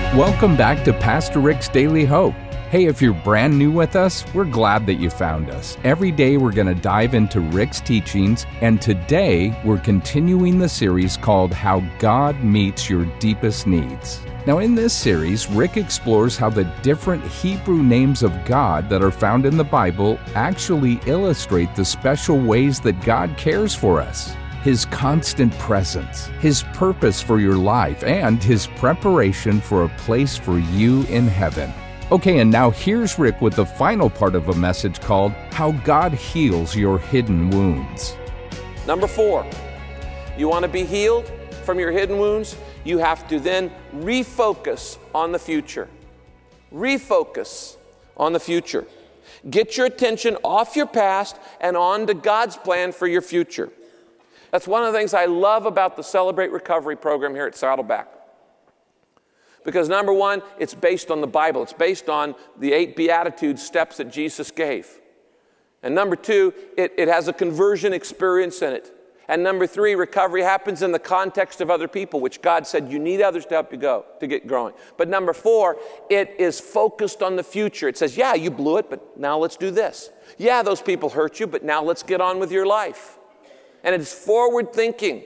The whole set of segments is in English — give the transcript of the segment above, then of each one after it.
Welcome back to Pastor Rick's Daily Hope. Hey, if you're brand new with us, we're glad that you found us. Every day we're going to dive into Rick's teachings, and today we're continuing the series called How God Meets Your Deepest Needs. Now, in this series, Rick explores how the different Hebrew names of God that are found in the Bible actually illustrate the special ways that God cares for us. His constant presence, His purpose for your life, and His preparation for a place for you in heaven. Okay, and now here's Rick with the final part of a message called How God Heals Your Hidden Wounds. Number 4, you want to be healed from your hidden wounds? You have to then refocus on the future. Refocus on the future. Get your attention off your past and on to God's plan for your future. That's one of the things I love about the Celebrate Recovery program here at Saddleback. Because number one, it's based on the Bible. It's based on the 8 Beatitudes steps that Jesus gave. And number 2, it has a conversion experience in it. And number 3, recovery happens in the context of other people, which God said you need others to help you go, to get growing. But number 4, it is focused on the future. It says, yeah, you blew it, but now let's do this. Yeah, those people hurt you, but now let's get on with your life. And it's forward thinking.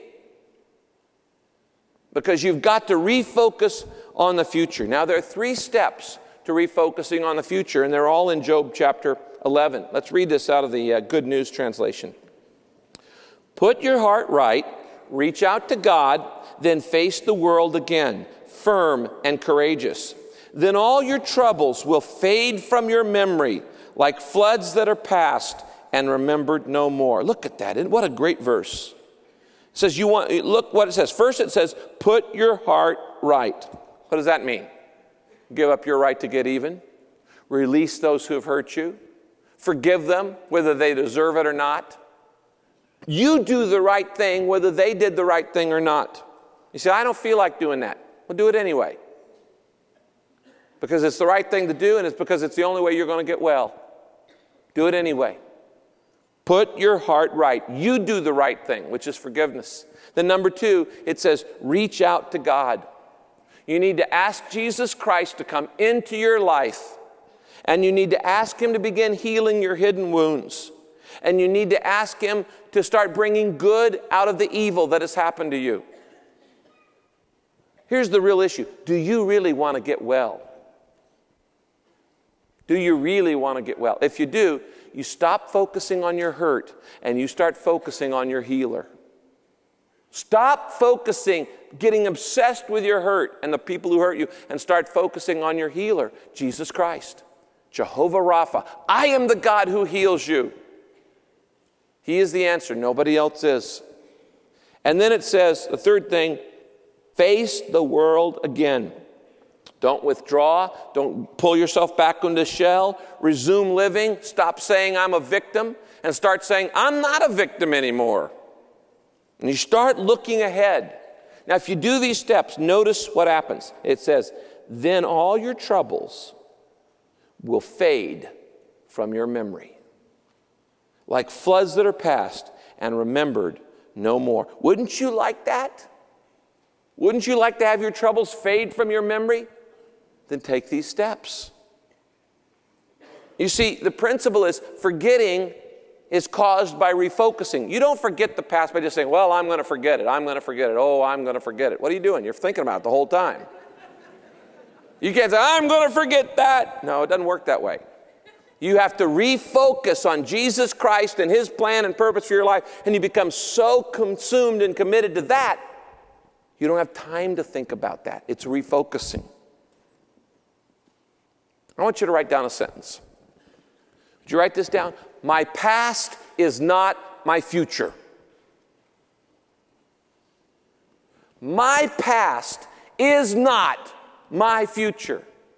Because you've got to refocus on the future. Now, there are 3 steps to refocusing on the future, and they're all in Job chapter 11. Let's read this out of the Good News translation. Put your heart right, reach out to God, then face the world again, firm and courageous. Then all your troubles will fade from your memory like floods that are past and remembered no more. Look at that. What a great verse. It says look what it says. First it says, put your heart right. What does that mean? Give up your right to get even. Release those who have hurt you. Forgive them, whether they deserve it or not. You do the right thing, whether they did the right thing or not. You say, I don't feel like doing that. Well, do it anyway. Because it's the right thing to do, and it's because it's the only way you're going to get well. Do it anyway. Put your heart right. You do the right thing, which is forgiveness. Then number 2, it says, reach out to God. You need to ask Jesus Christ to come into your life. And you need to ask Him to begin healing your hidden wounds. And you need to ask Him to start bringing good out of the evil that has happened to you. Here's the real issue. Do you really want to get well? Do you really want to get well? If you do, you stop focusing on your hurt and you start focusing on your healer. Stop focusing, getting obsessed with your hurt and the people who hurt you, and start focusing on your healer, Jesus Christ, Jehovah Rapha. I am the God who heals you. He is the answer. Nobody else is. And then it says, the third thing, face the world again. Don't withdraw. Don't pull yourself back into the shell. Resume living. Stop saying I'm a victim and start saying I'm not a victim anymore. And you start looking ahead. Now, if you do these steps, notice what happens. It says, then all your troubles will fade from your memory, like floods that are past and remembered no more. Wouldn't you like that? Wouldn't you like to have your troubles fade from your memory? Then take these steps. You see, the principle is forgetting is caused by refocusing. You don't forget the past by just saying, well, I'm going to forget it. I'm going to forget it. Oh, I'm going to forget it. What are you doing? You're thinking about it the whole time. You can't say, I'm going to forget that. No, it doesn't work that way. You have to refocus on Jesus Christ and His plan and purpose for your life, and you become so consumed and committed to that, you don't have time to think about that. It's refocusing. I want you to write down a sentence. Would you write this down? My past is not my future. My past is not my future.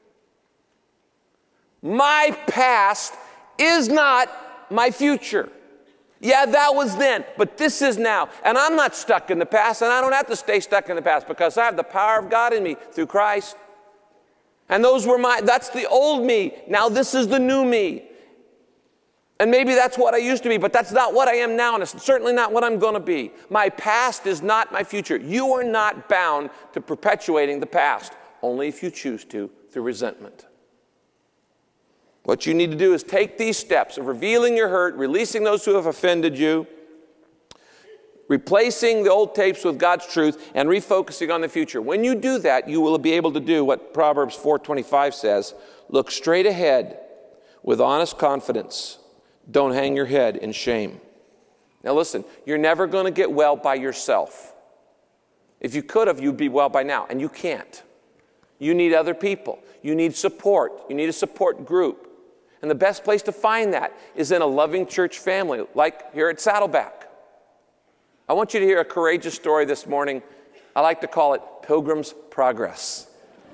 My past is not my future. Yeah, that was then, but this is now. And I'm not stuck in the past, and I don't have to stay stuck in the past because I have the power of God in me through Christ. And that's the old me. Now this is the new me. And maybe that's what I used to be, but that's not what I am now, and it's certainly not what I'm going to be. My past is not my future. You are not bound to perpetuating the past. only if you choose to, through resentment. What you need to do is take these steps of revealing your hurt, releasing those who have offended you, replacing the old tapes with God's truth, and refocusing on the future. When you do that, you will be able to do what Proverbs 4:25 says, look straight ahead with honest confidence. Don't hang your head in shame. Now listen, you're never going to get well by yourself. If you could have, you'd be well by now, and you can't. You need other people. You need support. You need a support group. And the best place to find that is in a loving church family, like here at Saddleback. I want you to hear a courageous story this morning. I like to call it Pilgrim's Progress.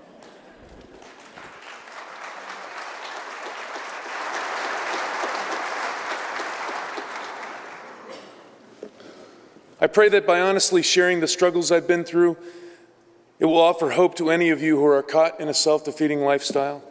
I pray that by honestly sharing the struggles I've been through, it will offer hope to any of you who are caught in a self-defeating lifestyle.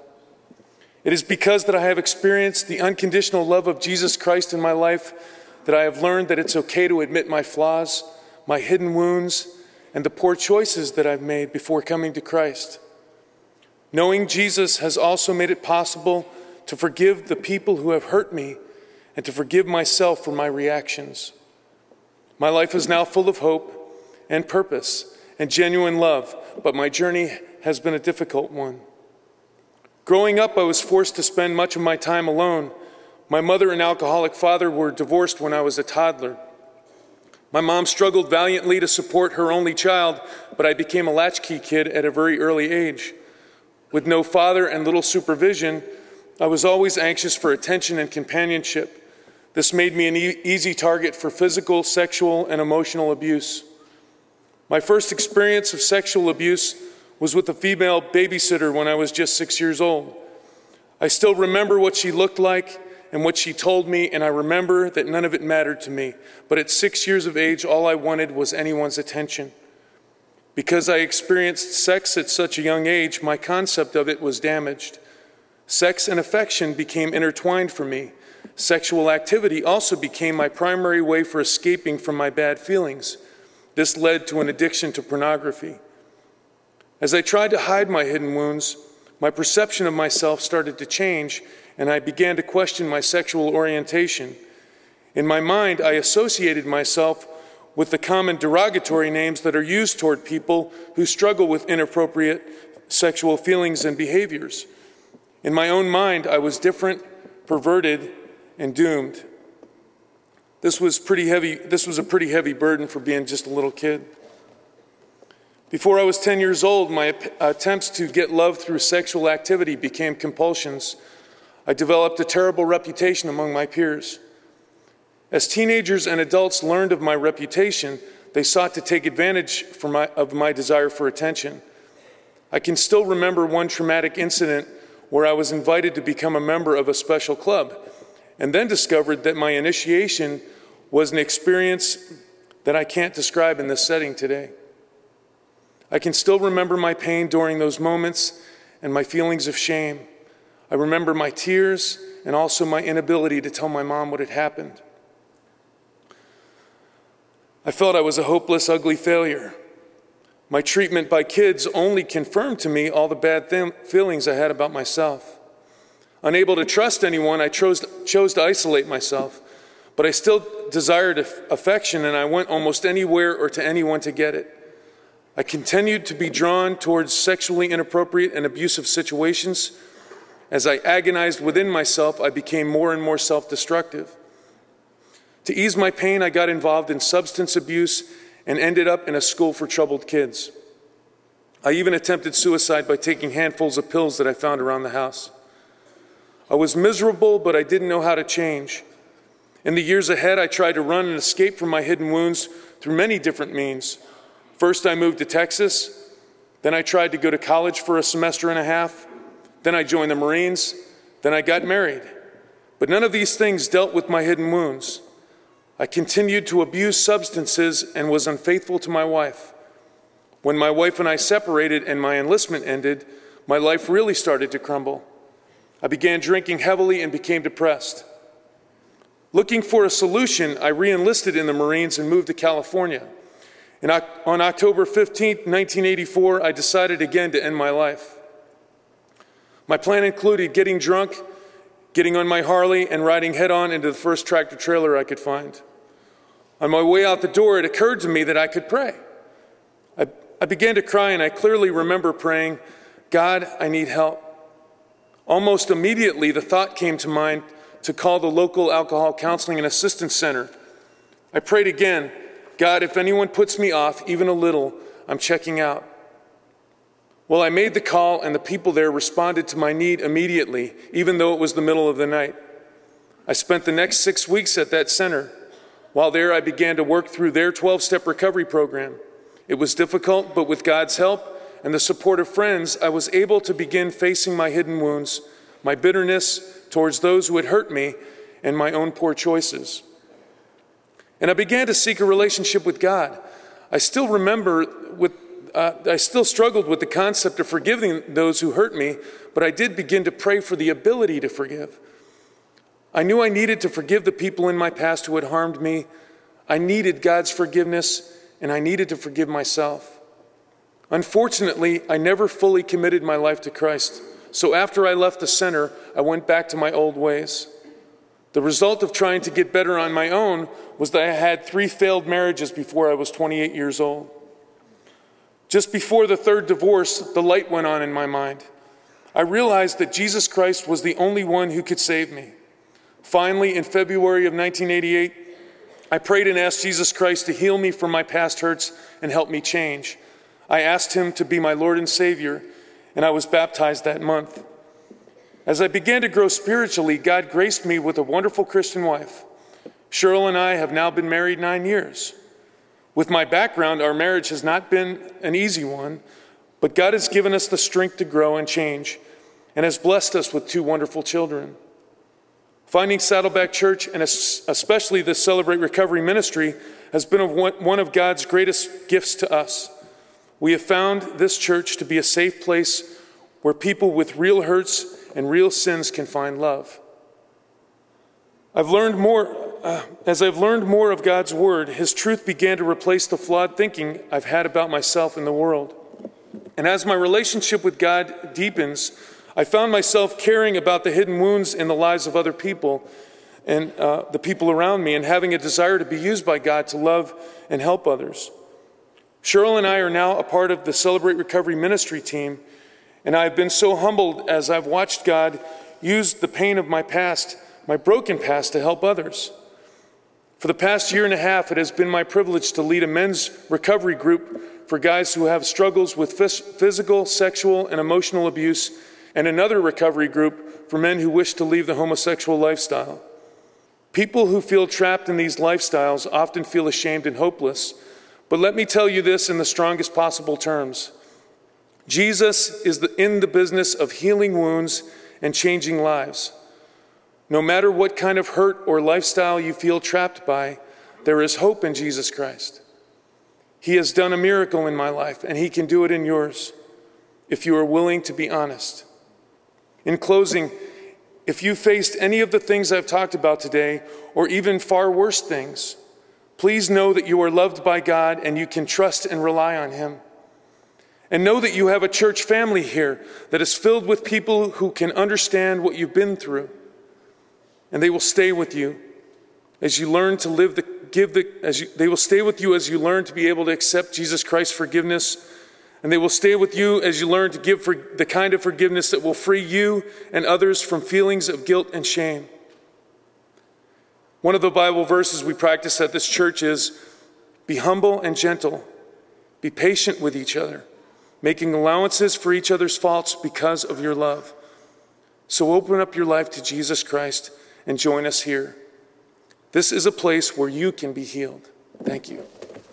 It is because that I have experienced the unconditional love of Jesus Christ in my life that I have learned that it's okay to admit my flaws, my hidden wounds, and the poor choices that I've made before coming to Christ. Knowing Jesus has also made it possible to forgive the people who have hurt me and to forgive myself for my reactions. My life is now full of hope and purpose and genuine love, but my journey has been a difficult one. Growing up, I was forced to spend much of my time alone. My mother and alcoholic father were divorced when I was a toddler. My mom struggled valiantly to support her only child, but I became a latchkey kid at a very early age. With no father and little supervision, I was always anxious for attention and companionship. This made me an easy target for physical, sexual, and emotional abuse. My first experience of sexual abuse was with a female babysitter when I was just 6 years old. I still remember what she looked like and what she told me, and I remember that none of it mattered to me. But at 6 years of age, all I wanted was anyone's attention. Because I experienced sex at such a young age, my concept of it was damaged. Sex and affection became intertwined for me. Sexual activity also became my primary way for escaping from my bad feelings. This led to an addiction to pornography. As I tried to hide my hidden wounds, my perception of myself started to change, and I began to question my sexual orientation. In my mind, I associated myself with the common derogatory names that are used toward people who struggle with inappropriate sexual feelings and behaviors. In my own mind, I was different, perverted, and doomed. This was a pretty heavy burden for being just a little kid. Before I was 10 years old, my attempts to get love through sexual activity became compulsions. I developed a terrible reputation among my peers. As teenagers and adults learned of my reputation, they sought to take advantage of my desire for attention. I can still remember one traumatic incident where I was invited to become a member of a special club, and then discovered that my initiation was an experience that I can't describe in this setting today. I can still remember my pain during those moments and my feelings of shame. I remember my tears and also my inability to tell my mom what had happened. I felt I was a hopeless, ugly failure. My treatment by kids only confirmed to me all the bad feelings I had about myself. Unable to trust anyone, I chose to isolate myself, but I still desired affection, and I went almost anywhere or to anyone to get it. I continued to be drawn towards sexually inappropriate and abusive situations. As I agonized within myself, I became more and more self-destructive. To ease my pain, I got involved in substance abuse and ended up in a school for troubled kids. I even attempted suicide by taking handfuls of pills that I found around the house. I was miserable, but I didn't know how to change. In the years ahead, I tried to run and escape from my hidden wounds through many different means. First, I moved to Texas. Then I tried to go to college for a semester and a half. Then I joined the Marines. Then I got married. But none of these things dealt with my hidden wounds. I continued to abuse substances and was unfaithful to my wife. When my wife and I separated and my enlistment ended, my life really started to crumble. I began drinking heavily and became depressed. Looking for a solution, I re-enlisted in the Marines and moved to California. On October 15th, 1984, I decided again to end my life. My plan included getting drunk, getting on my Harley, and riding head-on into the first tractor trailer I could find. On my way out the door, it occurred to me that I could pray. I began to cry, and I clearly remember praying, "God, I need help." Almost immediately, the thought came to mind to call the local alcohol counseling and assistance center. I prayed again, "God, if anyone puts me off even a little, I'm checking out." Well, I made the call, and the people there responded to my need immediately, even though it was the middle of the night. I spent the next 6 weeks at that center. While there, I began to work through their 12-step recovery program. It was difficult, but with God's help and the support of friends, I was able to begin facing my hidden wounds, my bitterness towards those who had hurt me, and my own poor choices. And I began to seek a relationship with God. I still struggled with the concept of forgiving those who hurt me, but I did begin to pray for the ability to forgive. I knew I needed to forgive the people in my past who had harmed me. I needed God's forgiveness, and I needed to forgive myself. Unfortunately, I never fully committed my life to Christ. So after I left the center, I went back to my old ways. The result of trying to get better on my own was that I had 3 failed marriages before I was 28 years old. Just before the 3rd divorce, the light went on in my mind. I realized that Jesus Christ was the only one who could save me. Finally, in February of 1988, I prayed and asked Jesus Christ to heal me from my past hurts and help me change. I asked him to be my Lord and Savior, and I was baptized that month. As I began to grow spiritually, God graced me with a wonderful Christian wife. Cheryl and I have now been married 9 years. With my background, our marriage has not been an easy one, but God has given us the strength to grow and change, and has blessed us with 2 wonderful children. Finding Saddleback Church, and especially the Celebrate Recovery ministry, has been one of God's greatest gifts to us. We have found this church to be a safe place where people with real hurts and real sins can find love. As I've learned more of God's word, his truth began to replace the flawed thinking I've had about myself and the world. And as my relationship with God deepens, I found myself caring about the hidden wounds in the lives of other people and the people around me, and having a desire to be used by God to love and help others. Cheryl and I are now a part of the Celebrate Recovery ministry team, and I've been so humbled as I've watched God use the pain of my past, my broken past, to help others. For the past 1.5 years, it has been my privilege to lead a men's recovery group for guys who have struggles with physical, sexual, and emotional abuse, and another recovery group for men who wish to leave the homosexual lifestyle. People who feel trapped in these lifestyles often feel ashamed and hopeless, but let me tell you this in the strongest possible terms. Jesus is in the business of healing wounds and changing lives. No matter what kind of hurt or lifestyle you feel trapped by, there is hope in Jesus Christ. He has done a miracle in my life, and he can do it in yours, if you are willing to be honest. In closing, if you faced any of the things I've talked about today, or even far worse things, please know that you are loved by God and you can trust and rely on him. And know that you have a church family here that is filled with people who can understand what you've been through. And they will stay with you as you learn to they will stay with you as you learn to be able to accept Jesus Christ's forgiveness. And they will stay with you as you learn to give for the kind of forgiveness that will free you and others from feelings of guilt and shame. One of the Bible verses we practice at this church is, "Be humble and gentle. Be patient with each other, making allowances for each other's faults because of your love." So open up your life to Jesus Christ and join us here. This is a place where you can be healed. Thank you.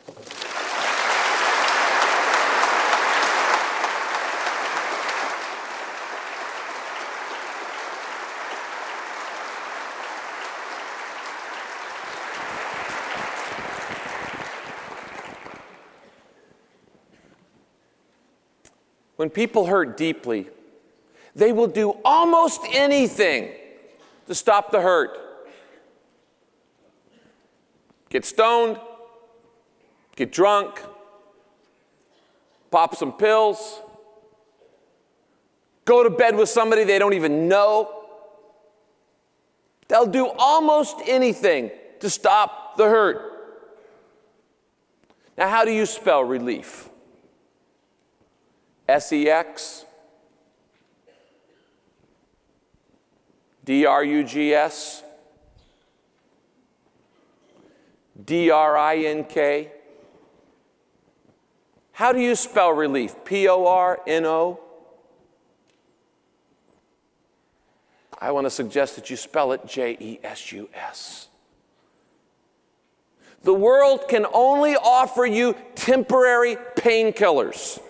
When people hurt deeply, they will do almost anything to stop the hurt. Get stoned, get drunk, pop some pills, go to bed with somebody they don't even know. They'll do almost anything to stop the hurt. Now, how do you spell relief? S-E-X? D-R-U-G-S? D-R-I-N-K? How do you spell relief? P-O-R-N-O? I want to suggest that you spell it J-E-S-U-S. The world can only offer you temporary painkillers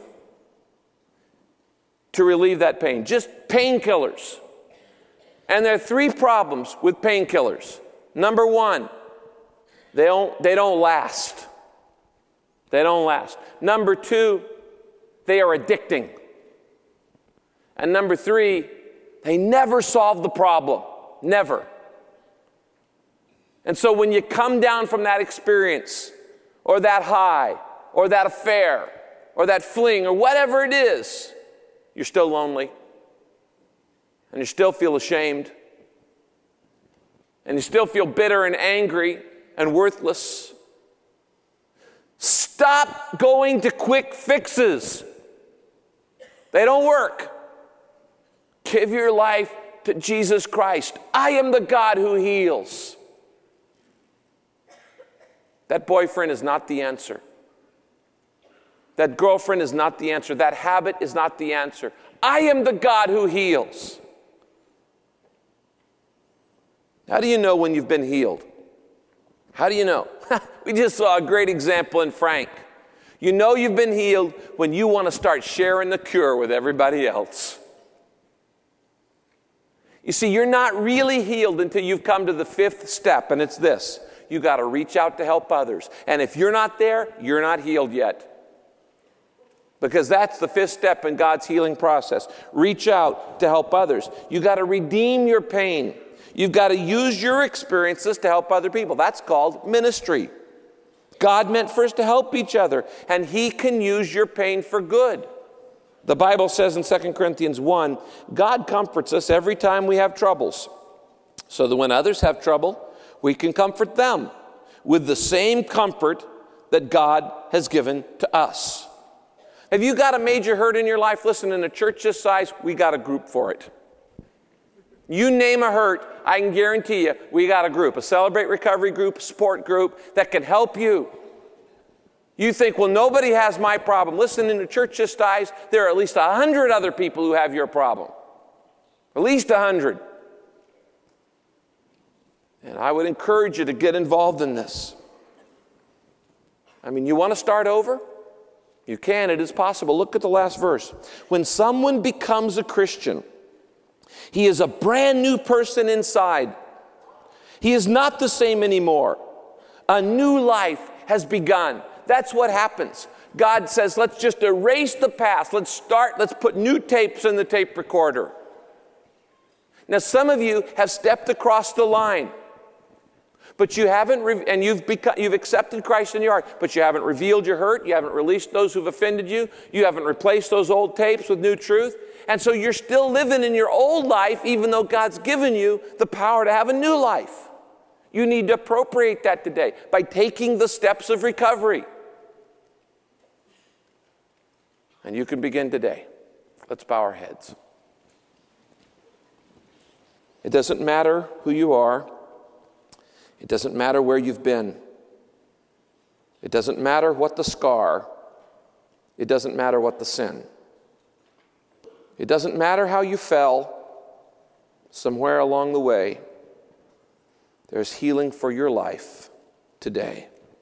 to relieve that pain. Just painkillers. And there are three problems with painkillers. Number one, they don't last. They don't last. Number two, they are addicting. And number three, they never solve the problem. Never. And so when you come down from that experience, or that high, or that affair, or that fling, or whatever it is, you're still lonely. And you still feel ashamed. And you still feel bitter and angry and worthless. Stop going to quick fixes. They don't work. Give your life to Jesus Christ. I am the God who heals. That boyfriend is not the answer. That girlfriend is not the answer. That habit is not the answer. I am the God who heals. How do you know when you've been healed? How do you know? We just saw a great example in Frank. You know you've been healed when you want to start sharing the cure with everybody else. You see, you're not really healed until you've come to the fifth step, and it's this. You got to reach out to help others. And if you're not there, you're not healed yet. Because that's the fifth step in God's healing process. Reach out to help others. You got to redeem your pain. You've got to use your experiences to help other people. That's called ministry. God meant for us to help each other, and He can use your pain for good. The Bible says in 2 Corinthians 1, God comforts us every time we have troubles, so that when others have trouble, we can comfort them with the same comfort that God has given to us. Have you got a major hurt in your life? Listen, in a church this size, we got a group for it. You name a hurt, I can guarantee you, we got a group, a Celebrate Recovery group, a support group that can help you. You think, well, nobody has my problem. Listen, in a church this size, there are at least 100 other people who have your problem. At least 100. And I would encourage you to get involved in this. I mean, you want to start over? You can. It is possible. Look at the last verse. When someone becomes a Christian, he is a brand new person inside. He is not the same anymore. A new life has begun. That's what happens. God says, let's just erase the past. Let's put new tapes in the tape recorder. Now, some of you have stepped across the line, but you haven't, and you've accepted Christ in your heart, but you haven't revealed your hurt. You haven't released those who've offended you. You haven't replaced those old tapes with new truth. And so you're still living in your old life, even though God's given you the power to have a new life. You need to appropriate that today by taking the steps of recovery. And you can begin today. Let's bow our heads. It doesn't matter who you are. It doesn't matter where you've been. It doesn't matter what the scar. It doesn't matter what the sin. It doesn't matter how you fell somewhere along the way. There's healing for your life today.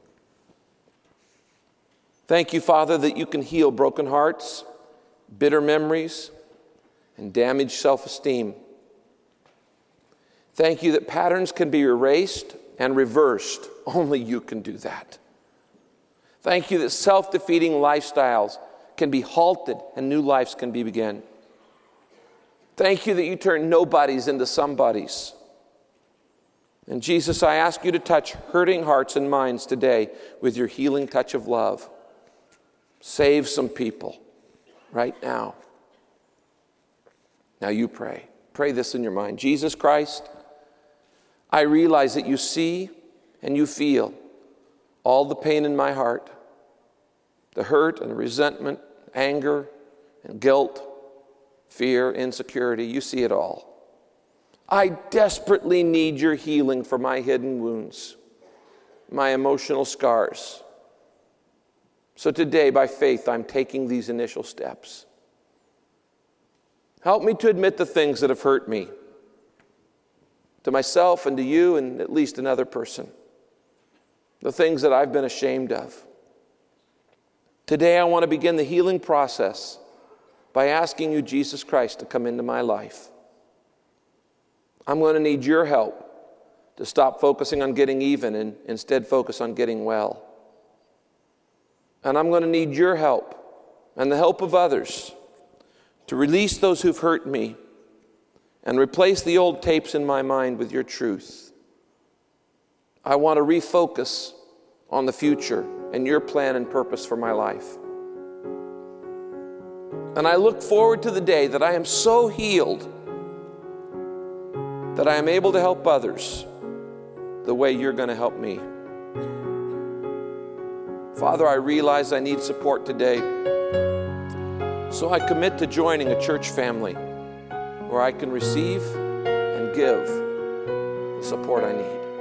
Thank you, Father, that you can heal broken hearts, bitter memories, and damaged self-esteem. Thank you that patterns can be erased and reversed. Only you can do that. Thank you that self-defeating lifestyles can be halted and new lives can be begun. Thank you that you turn nobodies into somebodies. And Jesus, I ask you to touch hurting hearts and minds today with your healing touch of love. Save some people right now. Now you pray. Pray this in your mind. Jesus Christ, I realize that you see and you feel all the pain in my heart, the hurt and the resentment, anger and guilt, fear, insecurity. You see it all. I desperately need your healing for my hidden wounds, my emotional scars. So today, by faith, I'm taking these initial steps. Help me to admit the things that have hurt me, to myself and to you and at least another person, the things that I've been ashamed of. Today, I want to begin the healing process by asking you, Jesus Christ, to come into my life. I'm going to need your help to stop focusing on getting even and instead focus on getting well. And I'm going to need your help and the help of others to release those who've hurt me and replace the old tapes in my mind with your truth. I want to refocus on the future and your plan and purpose for my life. And I look forward to the day that I am so healed that I am able to help others the way you're going to help me. Father, I realize I need support today. So I commit to joining a church family where I can receive and give the support I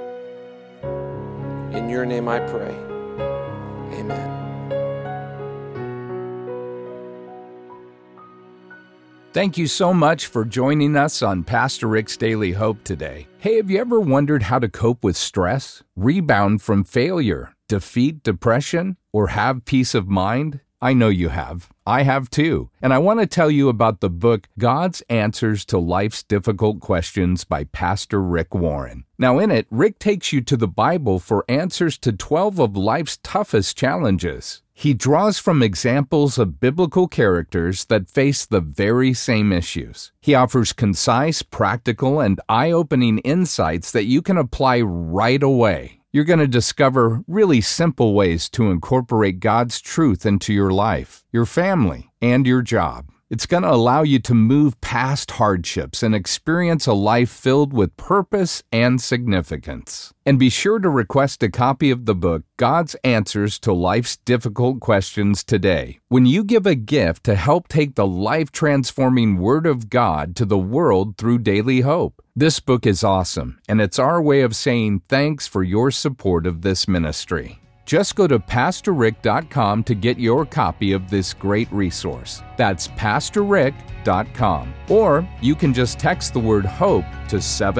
need. In your name I pray. Amen. Thank you so much for joining us on Pastor Rick's Daily Hope today. Hey, have you ever wondered how to cope with stress, rebound from failure, defeat depression, or have peace of mind? I know you have. I have too. And I want to tell you about the book, God's Answers to Life's Difficult Questions by Pastor Rick Warren. Now in it, Rick takes you to the Bible for answers to 12 of life's toughest challenges. He draws from examples of biblical characters that face the very same issues. He offers concise, practical, and eye-opening insights that you can apply right away. You're going to discover really simple ways to incorporate God's truth into your life, your family, and your job. It's going to allow you to move past hardships and experience a life filled with purpose and significance. And be sure to request a copy of the book, God's Answers to Life's Difficult Questions, today, when you give a gift to help take the life-transforming Word of God to the world through Daily Hope. This book is awesome, and it's our way of saying thanks for your support of this ministry. Just go to PastorRick.com to get your copy of this great resource. That's PastorRick.com. Or you can just text the word HOPE to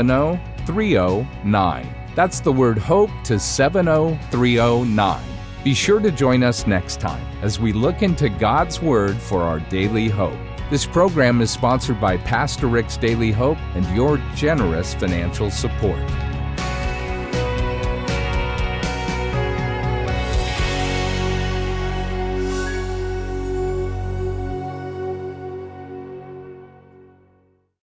70309. That's the word HOPE to 70309. Be sure to join us next time as we look into God's Word for our daily hope. This program is sponsored by Pastor Rick's Daily Hope and your generous financial support.